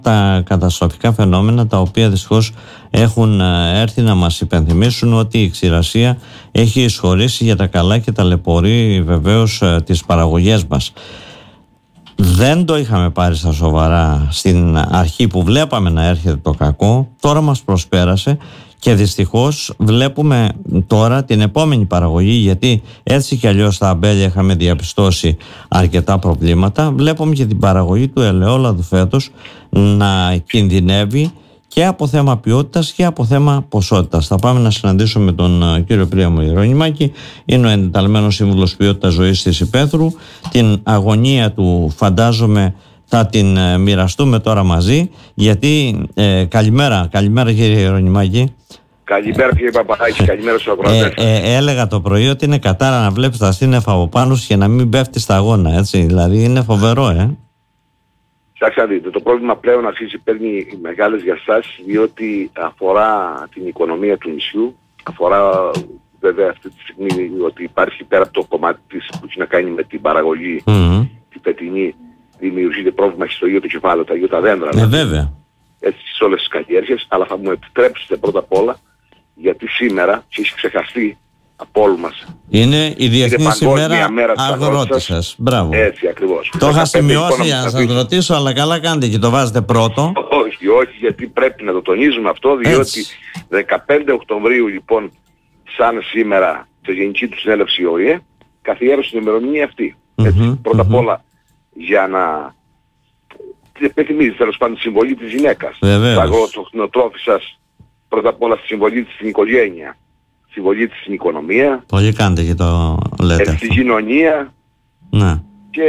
τα καταστροφικά φαινόμενα τα οποία δυστυχώς έχουν έρθει να μας υπενθυμίσουν ότι η ξηρασία έχει εισχωρήσει για τα καλά και ταλαιπωρεί βεβαίως τις παραγωγές μας. Δεν το είχαμε πάρει στα σοβαρά στην αρχή που βλέπαμε να έρχεται το κακό, τώρα μας προσπέρασε και δυστυχώς βλέπουμε τώρα την επόμενη παραγωγή, γιατί έτσι κι αλλιώς στα αμπέλια είχαμε διαπιστώσει αρκετά προβλήματα. Βλέπουμε και την παραγωγή του ελαιόλαδου φέτος να κινδυνεύει και από θέμα ποιότητας και από θέμα ποσότητας. Θα πάμε να συναντήσουμε τον κύριο Πρίαμο Ιερονυμάκη, είναι ο εντεταλμένος σύμβουλος ποιότητας ζωής της Υπέθρου. Την αγωνία του φαντάζομαι θα την μοιραστούμε τώρα μαζί, γιατί καλημέρα κύριε Ιερονυμάκη. Καλημέρα κύριε Παπαδάκη, καλημέρα στους ακροατές. Έλεγα το πρωί ότι είναι κατάρα να βλέπεις τα σύννεφα από πάνω και να μην πέφτει στα αγώνα, έτσι, δηλαδή είναι φοβερό, Κοιτάξτε να δείτε, το πρόβλημα πλέον αρχίζει παίρνει μεγάλες διαστάσεις, διότι αφορά την οικονομία του νησιού, αφορά βέβαια αυτή τη στιγμή ότι υπάρχει πέρα από το κομμάτι της που έχει να κάνει με την παραγωγή, την φετινή, δημιουργείται πρόβλημα στο ίδιο το κεφάλαιο, τα ίδια τα δέντρα. Βέβαια. Έτσι σε όλες τις καλλιέργειες, αλλά θα μου επιτρέψετε πρώτα απ' όλα, γιατί σήμερα, και έχει ξεχαστεί από όλους μας, είναι η Διεθνής ημέρα αγρότισσας. Μπράβο. Έτσι ακριβώς. Το είχα σημειώσει για να σας ρωτήσω, αλλά καλά κάνετε και το βάζετε πρώτο. Όχι, γιατί πρέπει να το τονίζουμε αυτό, διότι 15 Οκτωβρίου λοιπόν, σαν σήμερα, στη Γενική του Συνέλευση ΟΗΕ, καθιέρωσε την ημερομηνία αυτή. Πρώτα απ' όλα, για να επιθυμίζει τέλος πάντων τη συμβολή της γυναίκας. Τα αγροτρόφισσας, πρώτα απ' όλα στη συμβολή της στην οικογένεια, συμβολή της στην οικονομία. Πολύ κάνετε και το λέτε. Στην κοινωνία. Ναι. Και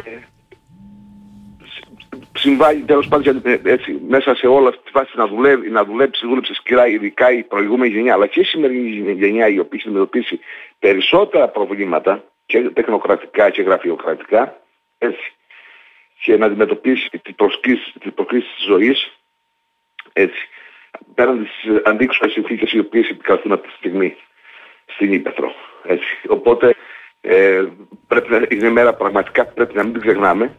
συμβάλλει τέλος πάντων έτσι, μέσα σε όλα αυτή τη φάση δούλεψε σκληρά, ειδικά η προηγούμενη γενιά, αλλά και η σημερινή γενιά, η οποία έχει αντιμετωπίσει περισσότερα προβλήματα και τεχνοκρατικά και γραφειοκρατικά, έτσι, και να αντιμετωπίσει τις προκλήσεις της ζωής, έτσι, πέραν τις αντίξωες συνθήκες οι οποίες επικρατούν αυτή τη στιγμή στην Ύπαιθρο. Έτσι. Οπότε είναι μέρα πραγματικά πρέπει να μην την ξεχνάμε,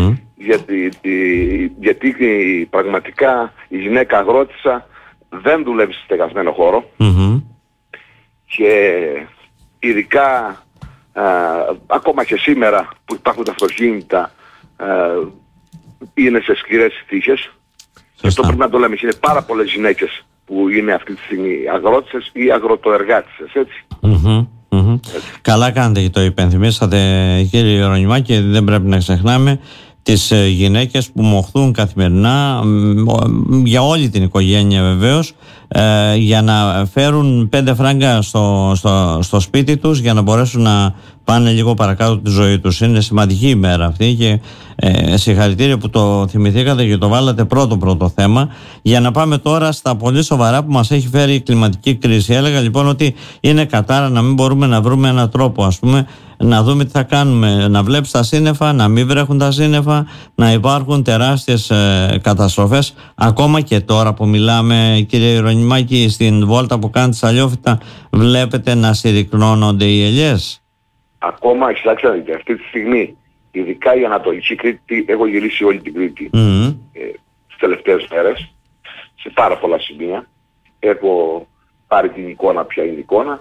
γιατί πραγματικά η γυναίκα αγρότισσα δεν δουλεύει σε στεγασμένο χώρο και ειδικά ακόμα και σήμερα που υπάρχουν τα αυτοκίνητα είναι σε σκληρές συνθήκες. Και αυτό πρέπει να το λέμε. Είναι πάρα πολλές γυναίκες που είναι αυτή τη στιγμή αγρότησες ή αγροτοεργάτησες, έτσι. Καλά κάνετε και το υπενθυμίσατε κύριε Ιερονυμάκη, δεν πρέπει να ξεχνάμε τις γυναίκες που μοχθούν καθημερινά για όλη την οικογένεια βεβαίως, για να φέρουν 5 φράγκα στο σπίτι τους για να μπορέσουν να πάνε λίγο παρακάτω τη ζωή τους. Είναι σημαντική ημέρα αυτή και συγχαρητήρια που το θυμηθήκατε και το βάλατε πρώτο θέμα, για να πάμε τώρα στα πολύ σοβαρά που μας έχει φέρει η κλιματική κρίση. Έλεγα λοιπόν ότι είναι κατάρα να μην μπορούμε να βρούμε έναν τρόπο, ας πούμε, να δούμε τι θα κάνουμε, να βλέπεις τα σύννεφα, να μην βρέχουν τα σύννεφα, να υπάρχουν τεράστιες καταστροφές. Ακόμα και τώρα που μιλάμε, κύριε Ιερονυμάκη, στην βόλτα που κάνετε στα Αλλιόφυτα, βλέπετε να συρρυκνώνονται οι ελιές. Ακόμα, κοιτάξτε, αυτή τη στιγμή, ειδικά η Ανατολική Κρήτη, έχω γυρίσει όλη την Κρήτη τις τελευταίες μέρες, σε πάρα πολλά σημεία. Έχω πάρει την εικόνα, ποια είναι η εικόνα.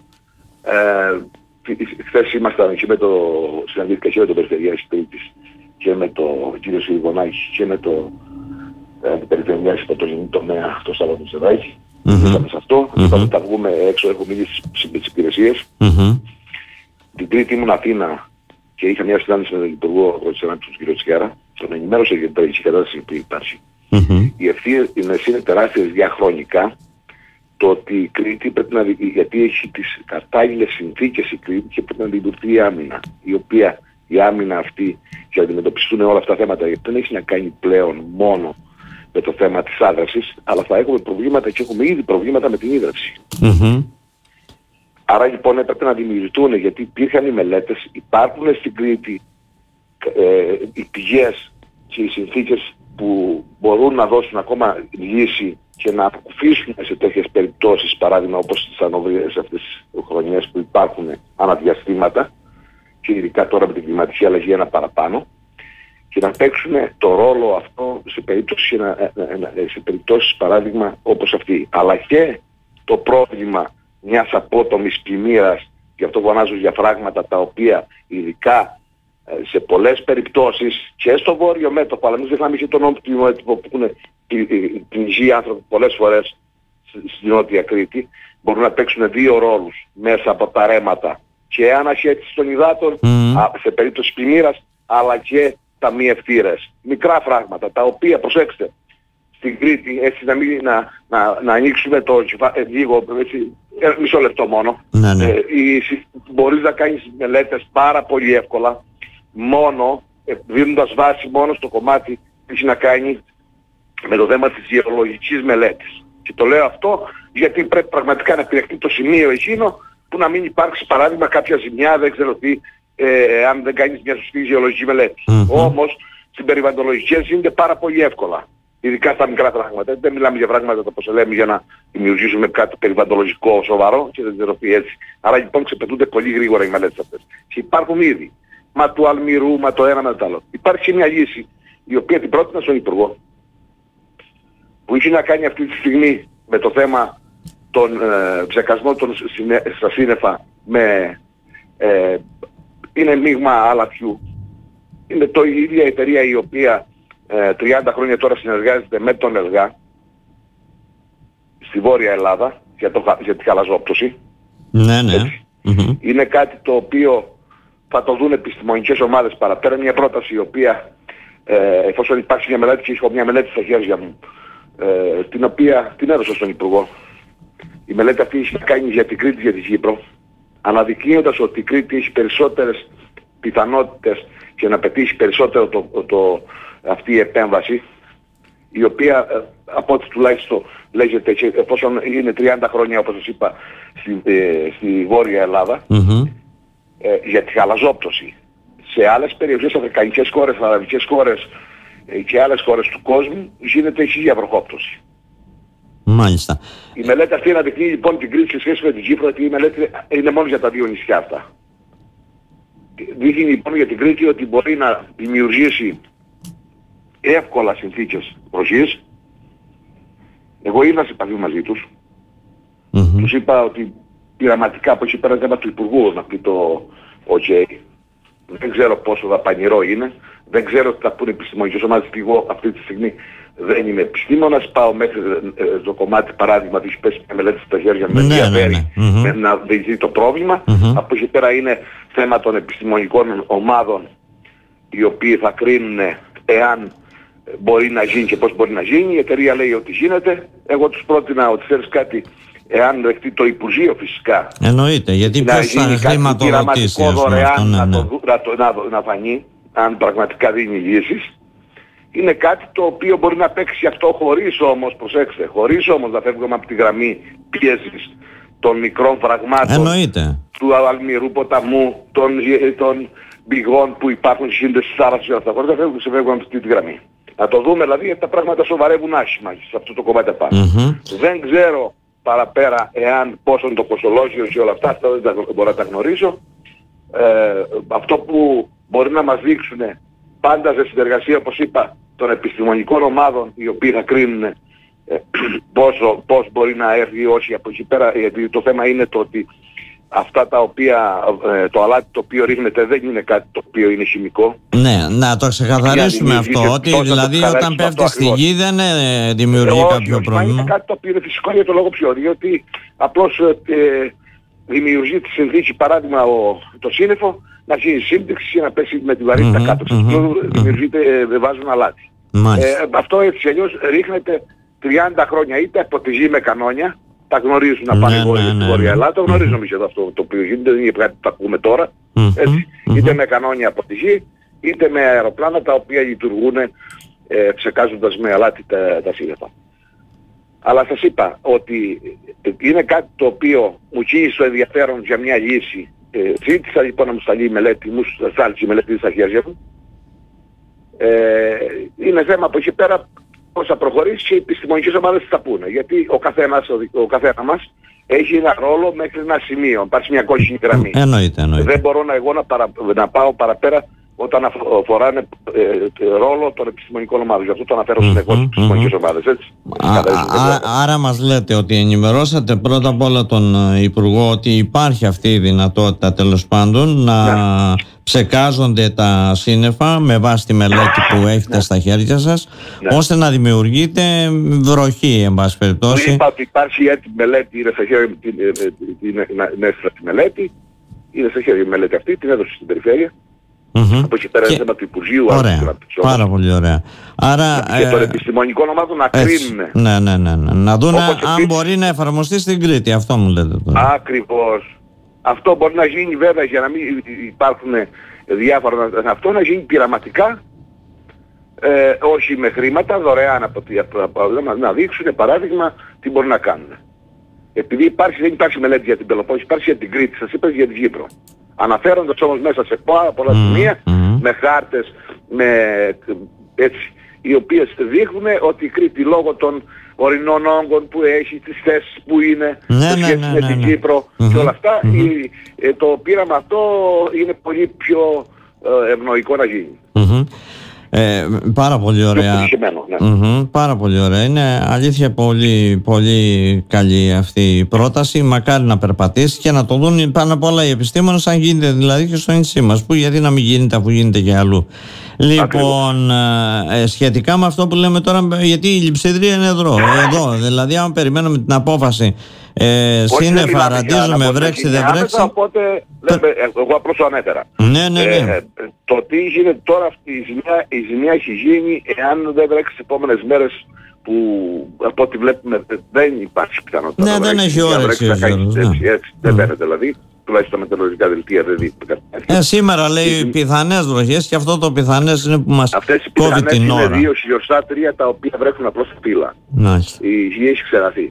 Χθες ήμασταν και συναντήθηκα και με τον Περιφερειάρχη της Κρήτης και με τον κύριο Σιλβονάκη και με τον Περιφερειάρχη από το γενικό τομέα, το Σάββατο Τσεδάκη. Ήρθαμε σε αυτό, είπαμε θα βγούμε έξω, έχω μιλήσει στις υπηρεσίες. Την Τρίτη ήμουν Αθήνα και είχα μια συνάντηση με τον Υπουργό Αγροτικής, τον κύριο Τσιάρα, τον ενημέρωσα για την τραγική κατάσταση που υπάρχει. Οι ευθύνες είναι τεράστιες διαχρονικά. Το ότι η Κρήτη πρέπει να γιατί έχει τις κατάλληλες συνθήκες η Κρήτη και πρέπει να λειτουργεί η άμυνα, η οποία η άμυνα αυτή για να αντιμετωπιστούν όλα αυτά τα θέματα, γιατί δεν έχει να κάνει πλέον μόνο με το θέμα της άδρασης, αλλά θα έχουμε προβλήματα και έχουμε ήδη προβλήματα με την ίδρυυση. Άρα λοιπόν έπρεπε να δημιουργηθούν, γιατί υπήρχαν οι μελέτες, υπάρχουν στην Κρήτη οι πηγές και οι συνθήκες που μπορούν να δώσουν ακόμα λύση και να αποκουφίσουν σε τέτοιες περιπτώσεις, παράδειγμα όπως τις ανοβρίες αυτές τις χρονιές που υπάρχουν αναδιαστήματα και ειδικά τώρα με την κλιματική αλλαγή ένα παραπάνω. και να παίξουν το ρόλο αυτό σε περιπτώσεις παράδειγμα όπως αυτή. Αλλά και το πρόβλημα μιας απότομης πλημμύρας, και αυτό φωνάζω διαφράγματα τα οποία ειδικά σε πολλές περιπτώσεις και στο βόρειο μέτωπο, αλλά μην ξεχνάμε και τον νότιο μέτωπο που έχουν πνιγεί άνθρωποι πολλές φορές στην Νότια Κρήτη, μπορούν να παίξουν δύο ρόλους μέσα από τα ρέματα και αναχέτηση των υδάτων σε περίπτωση πλημμύρας, αλλά και τα μη ευθύρες. Μικρά φράγματα τα οποία, προσέξτε, στην Κρήτη, έτσι να ανοίξουμε το λίγο, έτσι, μισό λεπτό μόνο. Ναι. Μπορείς να κάνεις μελέτες πάρα πολύ εύκολα, μόνο δίνοντας βάση μόνο στο κομμάτι που έχει να κάνει με το θέμα της γεωλογικής μελέτης. Και το λέω αυτό γιατί πρέπει πραγματικά να επιλεχθεί το σημείο εκείνο που να μην υπάρξει παράδειγμα κάποια ζημιά, δεν ξέρω τι, αν δεν κάνεις μια σωστή γεωλογική μελέτη. Όμως στην περιβαλλοντολογική γίνεται πάρα πολύ εύκολα. Ειδικά στα μικρά πράγματα. Δεν μιλάμε για πράγματα όπως λέμε για να δημιουργήσουμε κάτι περιβαλλοντολογικό σοβαρό και δεν ξέρω τι έτσι. Άρα λοιπόν ξεπετούνται πολύ γρήγορα οι μελέτες αυτές. Και υπάρχουν ήδη. Μα του Αλμυρού, μα το ένα με το άλλο. Υπάρχει μια λύση η οποία την πρότεινα στον Υπουργό, που έχει να κάνει αυτή τη στιγμή με το θέμα των ψεκασμών στα σύννεφα με είναι μείγμα αλατιού. Είναι η ίδια εταιρεία η οποία 30 χρόνια τώρα συνεργάζεται με τον ΕΛΓΑ στη Βόρεια Ελλάδα για τη χαλαζόπτωση. Ναι. Είναι κάτι το οποίο θα το δουν επιστημονικές ομάδες παραπέρα. Μια πρόταση η οποία εφόσον υπάρξει μια μελέτη, και έχω μια μελέτη στα χέρια μου, την οποία την έδωσα στον Υπουργό. Η μελέτη αυτή έχει να κάνει για την Κρήτη, για τη Κύπρο, αναδεικνύοντας ότι η Κρήτη έχει περισσότερες πιθανότητες και να πετύχει περισσότερο αυτή η επέμβαση, η οποία από ό,τι τουλάχιστον λέγεται, και εφόσον είναι 30 χρόνια όπως σας είπα στη Βόρεια Ελλάδα, για τη χαλαζόπτωση. Σε άλλες περιοχές, αφρικανικές χώρες, αραβικές χώρες και άλλες χώρες του κόσμου γίνεται η βροχόπτωση. Μάλιστα. Η μελέτη αυτή αναδεικνύει λοιπόν την Κρήτη σε σχέση με την Κύπρο, γιατί η μελέτη είναι μόνο για τα δύο νησιά αυτά. Δείχνει λοιπόν για την Κρήτη ότι μπορεί να δημιουργήσει εύκολα συνθήκες βροχής. Εγώ ήρθα σε επαφή μαζί τους. Τους είπα ότι πειραματικά από εκεί πέρα θέμα του Υπουργού να πει το OK. Δεν ξέρω πόσο δαπανηρό είναι. Δεν ξέρω τι θα πούνε επιστημονικές ομάδες, και εγώ αυτή τη στιγμή δεν είμαι επιστήμονας. Πάω μέχρι το κομμάτι παράδειγμα που έχει πέσει μια μελέτη στα χέρια με ενδιαφέρει να διηγηθεί το πρόβλημα. Από εκεί πέρα είναι θέμα των επιστημονικών ομάδων, οι οποίοι θα κρίνουν εάν μπορεί να γίνει και πώς μπορεί να γίνει. Η εταιρεία λέει ότι γίνεται. Εγώ τους πρότεινα ότι θέλεις κάτι, εάν δεχτεί το Υπουργείο φυσικά. Εννοείται, γιατί ποιος θα χρηματοδοτήσει δωρεάν να φανεί, αν πραγματικά δίνει λύσεις. Είναι κάτι το οποίο μπορεί να παίξει αυτό χωρίς όμως, προσέξτε, χωρίς όμως να φεύγουμε από τη γραμμή πίεσης των μικρών φραγμάτων. Εννοείται. Του Αλμυρού ποταμού, των πηγών που υπάρχουν στις σύνδεσεις της θάλασσας και αυτά. Χωρίς να φεύγουμε από αυτή τη γραμμή. Να το δούμε δηλαδή, γιατί τα πράγματα σοβαρεύουν άσχημα σε αυτό το κομμάτι πάνω. Δεν ξέρω παραπέρα εάν πόσο είναι το κοστολόγιο και όλα αυτά δεν μπορώ να τα γνωρίζω. Αυτό που μπορεί να μας δείξουν πάντα σε συνεργασία, όπως είπα, των επιστημονικών ομάδων, οι οποίοι θα κρίνουν πώς μπορεί να έρθει όχι από εκεί πέρα, γιατί το θέμα είναι το ότι αυτά τα οποία, το αλάτι το οποίο ρίχνεται δεν είναι κάτι το οποίο είναι χημικό. Ναι, να το ξεκαθαρίσουμε αυτό, ότι δηλαδή όταν πέφτει στη γη δεν δημιουργεί κάποιο πρόβλημα. Είναι κάτι το οποίο είναι φυσικό για το λόγο ποιο, διότι απλώς δημιουργεί τη συνθήκη, παράδειγμα το σύννεφο, να γίνει σύμπτυξη και να πέσει με τη βαρύτητα κάτω. Δημιουργείται, βάζουν αλάτι. Αυτό έτσι αλλιώς ρίχνεται 30 χρόνια είτε από τη γη με κανόνια, τα γνωρίζουν να πάνε στη Βόρεια Ελλάδα, το γνωρίζουν εμείς εδώ αυτό το οποίο γίνεται, δεν είναι κάτι που τα ακούμε τώρα, έτσι, είτε με κανόνια από τη γη, είτε με αεροπλάνα τα οποία λειτουργούν ψεκάζοντας με αλάτι τα σύννεφα. Αλλά σας είπα ότι είναι κάτι το οποίο μου κύλησε το ενδιαφέρον για μια λύση. Ζήτησα λοιπόν να μου σταλεί η μελέτη, μου στάλει η μελέτη στα χέρια μου. Είναι θέμα από εκεί πέρα πώς θα προχωρήσει και οι επιστημονικές ομάδες θα πούνε. Γιατί ο καθένα μας έχει ένα ρόλο μέχρι ένα σημείο. Υπάρχει μια κόκκινη γραμμή. Εννοείται. Δεν μπορώ εγώ να πάω παραπέρα όταν αφοράνε ρόλο των επιστημονικών ομάδων. Γι' αυτό το αναφέρω συνεχώς στις επιστημονικές ομάδες, έτσι. Άρα μας λέτε ότι ενημερώσατε πρώτα απ' όλα τον Υπουργό ότι υπάρχει αυτή η δυνατότητα, τέλος πάντων, να ψεκάζονται τα σύννεφα με βάση τη μελέτη που έχετε στα χέρια σας, ώστε να δημιουργείται βροχή, εν πάση περιπτώσει. Είπα ότι υπάρχει έτοιμη μελέτη, είναι στα χέρια τη μελέτη, είναι στα χέρια η μελέτη αυτή, την έδωσε στην περιφέρεια. Από εκεί πέρα είναι θέμα του Υπουργείου. Ωραία, πάρα πολύ ωραία. Άρα, και των επιστημονικών ομάδων να κρίνουν. Ναι. Να δουν αν μπορεί να εφαρμοστεί στην Κρήτη. Αυτό μου λέτε τώρα. Ακριβώς. Αυτό μπορεί να γίνει βέβαια για να μην υπάρχουν διάφορα. Αυτό να γίνει πειραματικά, όχι με χρήματα, δωρεάν να δείξουν παράδειγμα τι μπορεί να κάνουν. Επειδή δεν υπάρχει μελέτη για την Πελοπόννησο, υπάρχει για την Κρήτη, σας είπα για την Κύπρο. Αναφέροντας όμως μέσα σε πάρα πολλά σημεία, με χάρτες, οι οποίες δείχνουν ότι η Κρήτη λόγω των ορεινών όγκων που έχει, τις θέσεις που είναι, σε σχέση με την Κύπρο και όλα αυτά, το πείραμα αυτό είναι πολύ πιο ευνοϊκό να γίνει. Πάρα πολύ ωραία. Πάρα πολύ ωραία. Είναι αλήθεια πολύ, πολύ καλή αυτή η πρόταση. Μακάρι να περπατήσει και να το δουν πάνω απ' όλα οι επιστήμονες, αν γίνεται δηλαδή και στο νησί μας. Που γιατί να μην γίνεται αφού γίνεται και αλλού. Λοιπόν, σχετικά με αυτό που λέμε τώρα, γιατί η λειψίδρια είναι εδώ. Δηλαδή, αν περιμένουμε την απόφαση σύννεφα, ραντίζουμε, βρέξει, δεν βρέξει. Οπότε, εγώ απλώς το ανέφερα. Ναι. Το τι γίνεται τώρα, αυτή η ζημιά έχει γίνει εάν δεν βρέξει τις επόμενες μέρες, που από ό,τι βλέπουμε δεν υπάρχει πιθανότητα. Ναι, δεν έχει όρεξη. Δεν φαίνεται δηλαδή. Τουλάχιστον τα μετεωρολογικά δελτία δεν δείχνουν. Σήμερα λέει πιθανές βροχές και αυτό το πιθανές είναι που μας κόβει την ώρα. Είναι 2 χιλιοστά, 3 τα οποία βρέχουν απλώς στα φύλλα. Η ζημιά έχει ξεραθεί.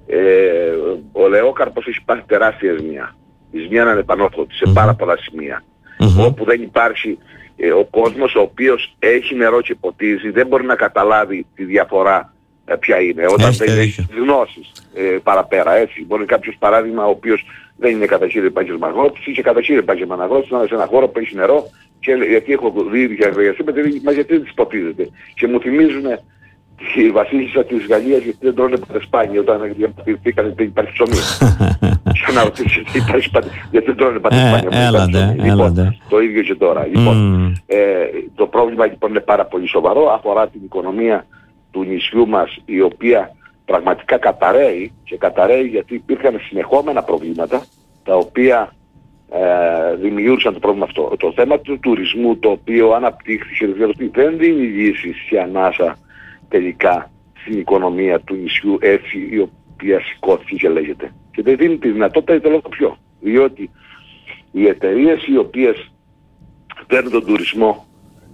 Ο Λεόκαρπος έχει πάθει τεράστια ζημιά. Η ζημιά είναι ανεπανόρθωτη σε πάρα πολλά σημεία. Όπου δεν υπάρχει ο κόσμος ο οποίος έχει νερό και ποτίζει, δεν μπορεί να καταλάβει τη διαφορά ποια είναι. Όταν δεν έχει τις γνώσεις παραπέρα, έτσι. Μπορεί κάποιος παράδειγμα ο οποίος δεν είναι καταχείρι επάγγελμα αγρότης ή και καταχείρι επάγγελμα αγρότης να είναι σε ένα χώρο που έχει νερό και γιατί έχω δει διαργασία μα γιατί δεν τις ποτίζεται. Και μου θυμίζουν η βασίλισσα της Γαλλίας γιατί δεν τρώνε ποτέ σπάνι όταν διαποτιθήκαν ότι υπάρχει ψωμί. Και να ρωτήσει γιατί δεν τρώνε ποτέ σπάνι. Λοιπόν, το ίδιο και τώρα. Λοιπόν, το πρόβλημα λοιπόν είναι πάρα πολύ σοβαρό, αφορά την οικονομία του νησιού μας, η οποία πραγματικά καταραίει και καταραίει γιατί υπήρχαν συνεχόμενα προβλήματα τα οποία δημιούργησαν το πρόβλημα αυτό. Το θέμα του τουρισμού, το οποίο αναπτύχθηκε, δεν δίνει λύσεις σε ανάσα τελικά στην οικονομία του νησιού, έτσι η οποία σηκώθηκε και λέγεται. Και δεν δίνει τη δυνατότητα για το λόγο πιο. Διότι οι εταιρείες οι οποίες παίρνουν τον τουρισμό,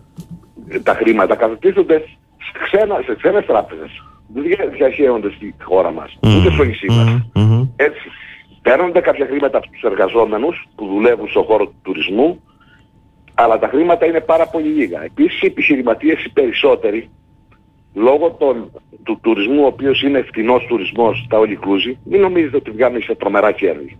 τα χρήματα κατατίθενται σε ξένες τράπεζες. Δεν διαχέονται στη χώρα μας, ούτε στο νησί μας. Έτσι, παίρνονται κάποια χρήματα από τους εργαζόμενους που δουλεύουν στον χώρο του τουρισμού, αλλά τα χρήματα είναι πάρα πολύ λίγα. Επίσης οι επιχειρηματίες οι περισσότεροι, λόγω του τουρισμού, ο οποίος είναι φτηνός τουρισμός, τα all inclusive, μην νομίζετε ότι βγάζουν σε τρομερά κέρδη.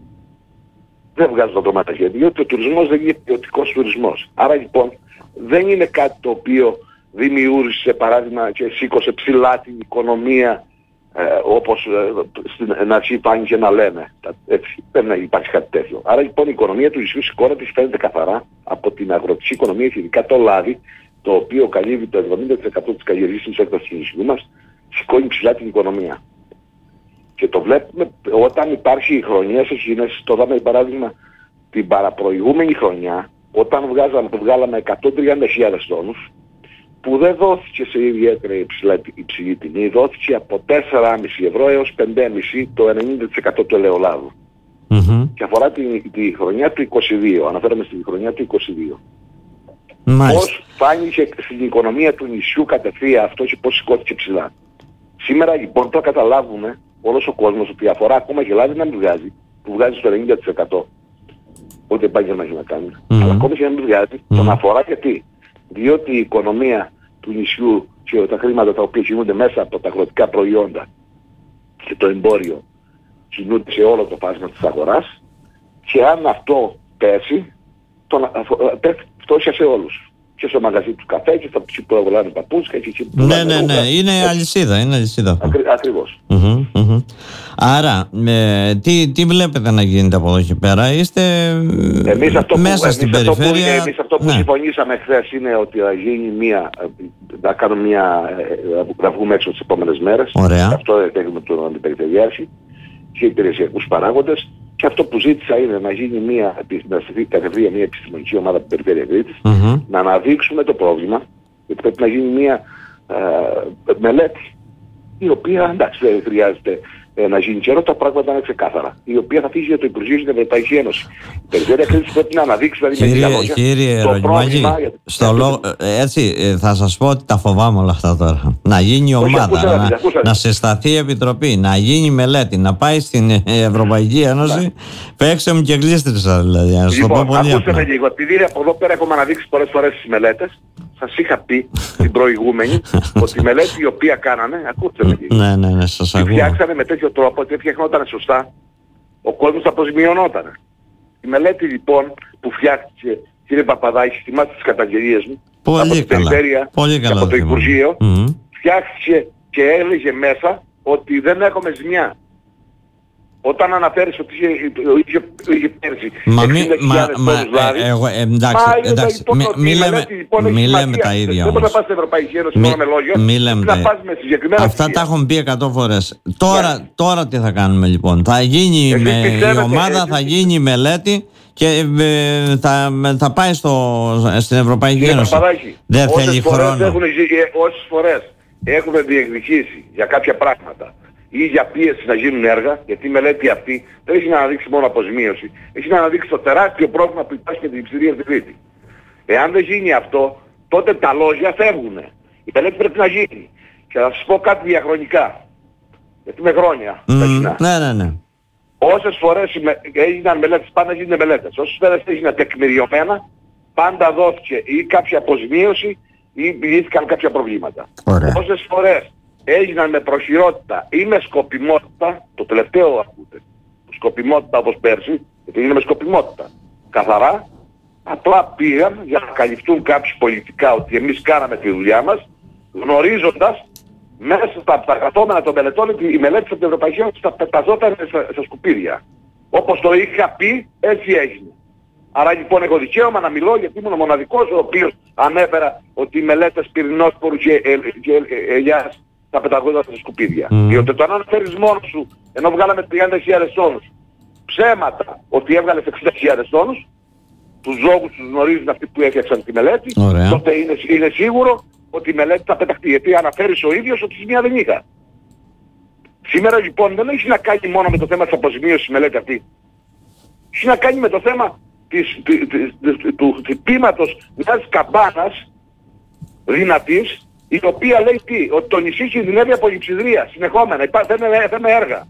Δεν βγάζουν τρομερά κέρδη, διότι ο τουρισμός δεν είναι ποιοτικός τουρισμός. Άρα λοιπόν δεν είναι κάτι το οποίο δημιούργησε παράδειγμα και σήκωσε ψηλά την οικονομία όπως στην αρχή φάνηκε να λέμε. Έτσι, δεν υπάρχει κάτι τέτοιο. Άρα λοιπόν η οικονομία του νησιού σηκώνεται, φαίνεται καθαρά από την αγροτική οικονομία, ειδικά το λάδι, το οποίο καλύβει το 70% της καλλιεργήσιμης έκτασης του νησιού μας, σηκώνει ψηλά την οικονομία. Και το βλέπουμε όταν υπάρχει χρονιές εκείνες, το δάμε παράδειγμα την παραπροηγούμενη χρονιά, όταν βγάλαμε 130.000 τόνους, που δεν δόθηκε σε ιδιαίτερα υψηλή τιμή, δόθηκε από 4,5 ευρώ έως 5,5 το 90% του ελαιολάδου. Και αφορά τη χρονιά του 22, αναφέρομαι στην χρονιά του 22. Πώς φάνηκε στην οικονομία του νησιού κατευθείαν αυτό και πώς σηκώθηκε ψηλά. Σήμερα λοιπόν το καταλάβουμε όλος ο κόσμος ότι αφορά ακόμα και λάδι να μην βγάζει, που βγάζει στο 90%. Ό,τι επάγγελμα έχει να κάνει. Αλλά ακόμα και να μην βγάζει, τον αφορά γιατί. Διότι η οικονομία του νησιού και τα χρήματα τα οποία κινούνται μέσα από τα αγροτικά προϊόντα και το εμπόριο κινούνται σε όλο το φάσμα της αγοράς και αν αυτό πέσει, πέφτει φτώχεια σε όλους. και στο μαγαζί του καφέ και στο που αγοράνε παπούτσια και εκεί που ναι, είναι αλυσίδα, είναι αλυσίδα. Ακριβώς. Άρα, τι βλέπετε να γίνεται από εδώ και πέρα? Είστε μέσα στην περιφέρεια? Εμείς αυτό που συμφωνήσαμε χθες είναι ότι θα γίνει να κάνουμε να βγούμε έξω τις επόμενες μέρες. Ωραία. Αυτό έχουμε τον αντιπεριφερειάρχη και υπηρεσιακούς παράγοντες. Και αυτό που ζήτησα είναι να γίνει να κατεβεί μια επιστημονική ομάδα από την περιφέρεια Κρήτης, να αναδείξουμε το πρόβλημα, γιατί πρέπει να γίνει μια μελέτη, η οποία εντάξει δεν χρειάζεται να γίνει καιρό, τα πράγματα είναι ξεκάθαρα, η οποία θα φύγει για το Υπουργείο στην Ευρωπαϊκή Ένωση. Η περιφέρεια Κρήτης πρέπει να αναδείξει, δηλαδή με λίγα λόγια, το πρόβλημα. Έτσι θα σας πω ότι τα φοβάμαι όλα αυτά τώρα. Να γίνει ομάδα, να συσταθεί επιτροπή, να γίνει μελέτη, να πάει στην Ευρωπαϊκή Ένωση. Παίξε μου και γλίστρισα δηλαδή. Λοιπόν, ακούστε με λίγο, επειδή από εδώ πέρα έχουμε αναδείξει πολλές φορές τις μελέτες, σας είχα πει την προηγούμενη ότι η μελέτη η οποία κάνανε, ακούστε με λίγο, ναι, σας ακούω. Τη φτιάξανε με τέτοιο τρόπο ότι φτιαχνόταν σωστά, ο κόσμος αποζημιωνόταν. Η μελέτη λοιπόν που φτιάχτηκε, κύριε Παπαδάκη, θυμάστε τις καταγγελίες μου, από την περιφέρεια και από το Υπουργείο, φτιάχτηκε και έλεγε μέσα ότι δεν έχουμε ζημιά. Όταν αναφέρεις ότι είχε πέρσι 60.000 τόνους λάδι, εντάξει, μη λέμε τα ίδια όμως. Δεν μπορεί να πας στην Ευρωπαϊκή Ένωση μόνο με λόγια, να πας με συγκεκριμένα. Αυτά τα έχουμε πει 100 φορές. Τώρα τι θα κάνουμε λοιπόν? Θα γίνει η ομάδα, θα γίνει η μελέτη και θα πάει στην Ευρωπαϊκή Ένωση. Δεν θέλει χρόνο. Όσες φορές έχουμε διεκδικήσει για κάποια πράγματα ή για πίεση να γίνουν έργα, γιατί η μελέτη αυτή δεν έχει να αναδείξει μόνο αποζημίωση, έχει να αναδείξει το τεράστιο πρόβλημα που υπάρχει με την υψηλή ευθυντήτη. Εάν δεν γίνει αυτό, τότε τα λόγια φεύγουν. Η μελέτη πρέπει να γίνει. Και θα σας πω κάτι διαχρονικά. Γιατί με χρόνια. Ναι. Όσες φορές έγιναν μελέτες, πάντα γίνονται μελέτες. Όσες φορές έγιναν τεκμηριωμένα, πάντα δόθηκε ή κάποια αποζημίωση ή λύθηκαν κάποια προβλήματα. Όσες φορές έγιναν με προχειρότητα ή με σκοπιμότητα, το τελευταίο ακούτε, σκοπιμότητα όπως πέρσι, γιατί είναι με σκοπιμότητα, καθαρά, απλά πήγαν για να καλυφθούν κάποιοι πολιτικά ότι εμείς κάναμε τη δουλειά μας, γνωρίζοντας μέσα στα κρατώμενα των μελετών ότι οι μελέτες από την Ευρωπαϊκή Ένωση θα πεταζόταν στα σκουπίδια. Όπως το είχα πει, έτσι έγινε. Άρα λοιπόν έχω δικαίωμα να μιλώ, γιατί ήμουν ο μοναδικός ο οποίος ανέφερα ότι οι μελέτες πυρηνόσπορου και ελιάς θα πεταγόταν στα σκουπίδια. Διότι το αν αναφέρεις μόνος σου, ενώ βγάλαμε 30.000 τόνους, ψέματα ότι έβγαλες 60.000 τόνους, τους λόγους τους γνωρίζουν αυτοί που έφτιαξαν τη μελέτη, τότε είναι σίγουρο ότι η μελέτη θα πεταχτεί. Γιατί αναφέρεις ο ίδιος ότι ζημιά δεν είχα. Σήμερα λοιπόν δεν έχει να κάνει μόνο με το θέμα της αποζημίωσης η μελέτη αυτή. Έχει να κάνει με το θέμα του χτυπήματος μιας καμπάνας δυνατής, η οποία λέει τι, ότι το νησί κινδυνεύει από λειψιδρία συνεχόμενα, θέλουμε έργα.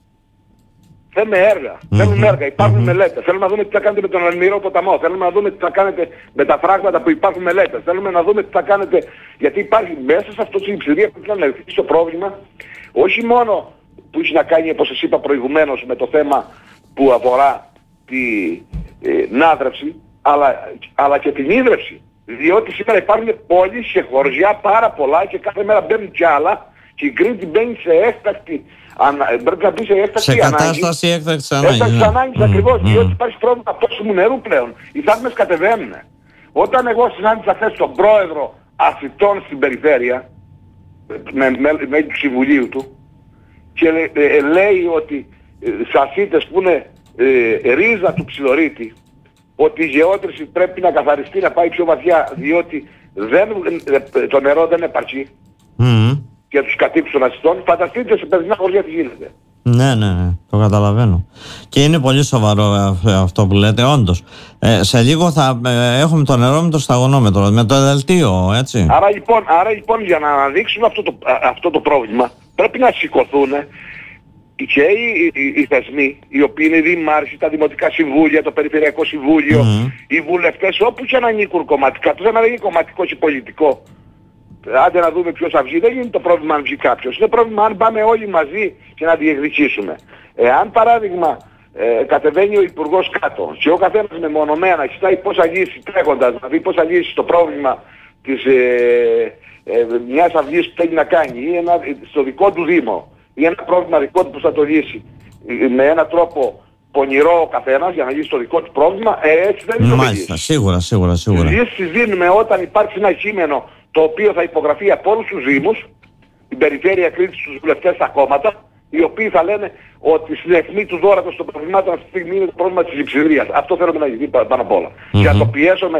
Θέλουμε έργα, υπάρχουν μελέτες. Θέλουμε να δούμε τι θα κάνετε με τον Αλμυρό ποταμό. Θέλουμε να δούμε τι θα κάνετε με τα φράγματα που υπάρχουν μελέτες. Θέλουμε να δούμε τι θα κάνετε, γιατί υπάρχει μέσα σε αυτό το λειψιδρία που πρέπει να λυθεί το πρόβλημα, όχι μόνο που έχει να κάνει, όπως σας είπα προηγουμένως, με το θέμα που αφορά τη ναύρευση, αλλά και την ίδρυυση. Διότι σήμερα υπάρχουν πόλεις και χωριά πάρα πολλά και κάθε μέρα μπαίνουν κι άλλα και η Κρήτη μπαίνει σε έκτακτη, πρέπει να μπει σε έκτακτη ανάγκη. Σε κατάσταση έκτακτης ανάγκης. Έκτακτης ανάγκης ακριβώς, διότι υπάρχει πρόβλημα πόσιμου νερού πλέον. Οι θάλαμες κατεβαίνουν. Όταν εγώ συνάντησα χθες τον πρόεδρο Αθητών στην περιφέρεια, με του συμβουλίου του, και λέει ότι σε Αθήτες που είναι ρίζα του ψιλορίτη, ότι η γεώτρηση πρέπει να καθαριστεί, να πάει πιο βαθιά, διότι το νερό δεν επαρκεί για τους κατοίκους των Αθητών. Φανταστείτε σε παιδινά χωριά τι γίνεται. Ναι, το καταλαβαίνω. Και είναι πολύ σοβαρό αυτό που λέτε, όντως. Σε λίγο θα έχουμε το νερό με το σταγονόμετρο, με το δελτίο, έτσι. Άρα λοιπόν για να αναδείξουμε αυτό το πρόβλημα, πρέπει να σηκωθούν και οι θεσμοί, οι οποίοι είναι οι δήμαρχοι, τα δημοτικά συμβούλια, το περιφερειακό συμβούλιο, οι βουλευτές, όπου και να ανήκουν κομματικά, το θέμα δεν είναι κομματικό και πολιτικό. Άντε να δούμε ποιος θα βγει, δεν είναι το πρόβλημα αν βγει κάποιος. Είναι πρόβλημα αν πάμε όλοι μαζί και να διεκδικήσουμε. Εάν παράδειγμα κατεβαίνει ο Υπουργός κάτω και ο καθένας μεμονωμένα κοιτάει πώς θα λύσει τρέχοντας, δηλαδή πώς θα λύσει το πρόβλημα της μιας αυγής που θέλει να κάνει ή στο δικό του Δήμο ή ένα πρόβλημα δικό του που θα το λύσει με έναν τρόπο πονηρό ο καθένας για να λύσει το δικό του πρόβλημα, έτσι δεν είναι. Μάλιστα, σίγουρα. Τις λύσεις δίνουμε όταν υπάρξει ένα κείμενο το οποίο θα υπογραφεί από όλους τους Δήμους, την περιφέρεια Κρήτης, τους βουλευτές, τα κόμματα, οι οποίοι θα λένε ότι στην αιχμή του δώρατος των προβλημάτων αυτή τη στιγμή είναι το πρόβλημα της λειψιδρίας. Αυτό θέλουμε να γίνει πάνω απ' όλα. Για να το πιέσουμε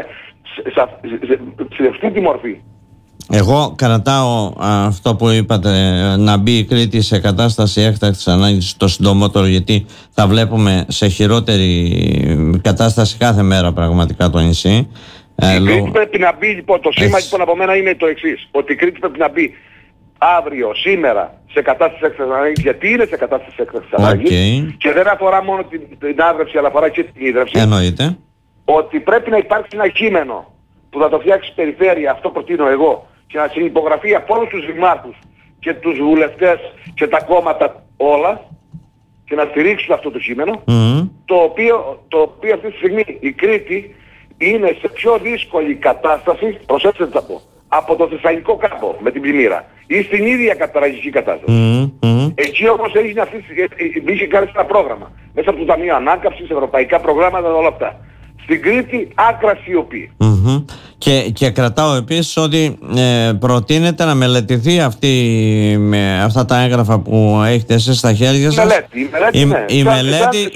σε αυτή τη μορφή. Εγώ κρατάω αυτό που είπατε, να μπει η Κρήτη σε κατάσταση έκτακτης ανάγκης το συντομότερο, γιατί θα βλέπουμε σε χειρότερη κατάσταση κάθε μέρα πραγματικά το νησί. Η Κρήτη πρέπει να μπει, λοιπόν, το σήμα λοιπόν από μένα είναι το εξής, ότι η Κρήτη πρέπει να μπει αύριο, σήμερα, σε κατάσταση έκτακτης ανάγκης, γιατί είναι σε κατάσταση έκτακτης ανάγκης και δεν αφορά μόνο την άδρευση, αλλά αφορά και την ίδρυυση. Εννοείται. Ότι πρέπει να υπάρξει ένα κείμενο που θα το φτιάξει η περιφέρεια, αυτό προτείνω εγώ, και να συνυπογραφεί από όλους τους δημάρχους και τους βουλευτές και τα κόμματα όλα και να στηρίξουν αυτό το κείμενο, το οποίο αυτή τη στιγμή η Κρήτη είναι σε πιο δύσκολη κατάσταση, προσέξτε θα πω, από το Θεσσαλικό κάμπο με την πλημμύρα ή στην ίδια καταραγική κατάσταση. Εκεί όμως είχε κάνει ένα πρόγραμμα μέσα από το Ταμείο Ανάκαμψης, ευρωπαϊκά προγράμματα, όλα αυτά. Στην Κρήτη άκρα σιωπή. Και κρατάω επίσης ότι προτείνεται να μελετηθεί αυτά τα έγγραφα που έχετε εσείς στα χέρια σας. Η μελέτη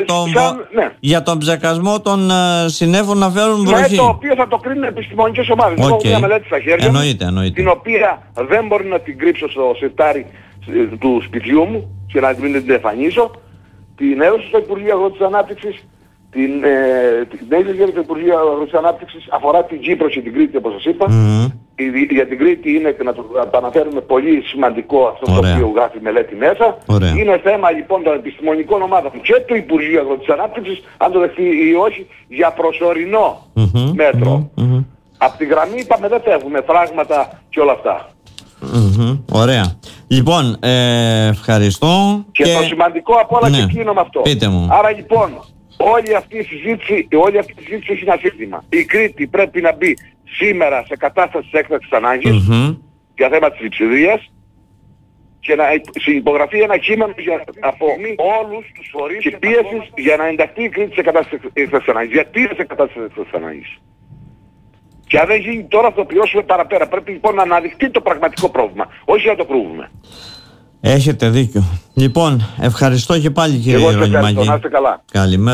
για τον ψεκασμό των συννέφων να φέρουν βροχή. Ναι, το οποίο θα το κρίνουν επιστημονικές ομάδες. Έχω μια μελέτη στα χέρια μου, την οποία δεν μπορεί να την κρύψω στο σιρτάρι του σπιτιού μου και να την εμφανίσω. Την έδωσε στο Υπουργείο Αγροτικής Ανάπτυξης. Την έδωσε για το Υπουργείο Αγροτικής Ανάπτυξης, αφορά την Κύπρο και την Κρήτη, όπως σας είπα. Για την Κρήτη είναι, να το αναφέρουμε, πολύ σημαντικό αυτό το οποίο γράφει η μελέτη μέσα. Είναι θέμα λοιπόν των επιστημονικών ομάδων και του Υπουργείου Αγροτικής Ανάπτυξης, αν το δεχτεί ή όχι, για προσωρινό μέτρο. Από τη γραμμή είπαμε δεν φεύγουμε φράγματα και όλα αυτά. Ωραία. Λοιπόν, ευχαριστώ. Και το σημαντικό απ' όλα και εκείνο με αυτό. Πείτε μου. Άρα λοιπόν, όλη αυτή η συζήτηση έχει ένα σύστημα. Η Κρήτη πρέπει να μπει σήμερα σε κατάσταση έκτακτης ανάγκης για θέμα της λειψιδρίας και να υπογραφεί ένα κείμενο από όλους τους φορείς και πίεσης για να ενταχθεί η Κρήτη σε κατάσταση έκτακτης ανάγκης. Γιατί είναι σε κατάσταση έκτακτης ανάγκης. Και αν δεν γίνει τώρα θα το πληρώσουμε παραπέρα. Πρέπει λοιπόν να αναδειχθεί το πραγματικό πρόβλημα, όχι να το κρούβουμε. Έχετε δίκιο. Λοιπόν, ευχαριστώ και πάλι κύριε Ιερονιμάκη. Να είστε καλά. Καλημέρα.